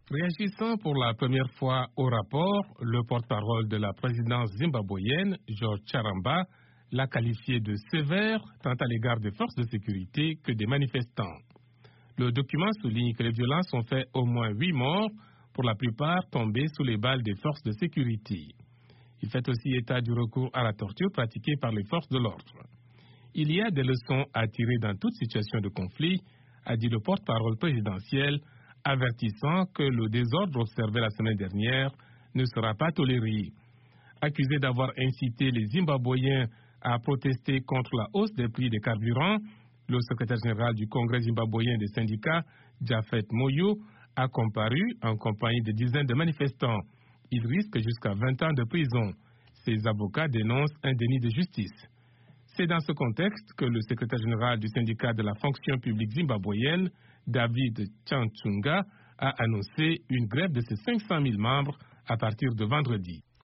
Réagissant pour la première fois au rapport, le porte-parole de la présidence zimbabwéenne, George Charamba, l'a qualifié de sévère tant à l'égard des forces de sécurité que des manifestants. Le document souligne que les violences ont fait au moins 8 morts, pour la plupart tombés sous les balles des forces de sécurité. Il fait aussi état du recours à la torture pratiquée par les forces de l'ordre. Il y a des leçons à tirer dans toute situation de conflit, a dit le porte-parole présidentiel, avertissant que le désordre observé la semaine dernière ne sera pas toléré. Accusé d'avoir incité les Zimbabwéens à protester contre la hausse des prix des carburants, le secrétaire général du Congrès zimbabwéen des syndicats, Japhet Moyo, a comparu en compagnie de dizaines de manifestants. Il risque jusqu'à 20 ans de prison. Ses avocats dénoncent un déni de justice. C'est dans ce contexte que le secrétaire général du syndicat de la fonction publique zimbabwéenne, David Chanchunga, a annoncé une grève de ses 500 000 membres à partir de vendredi.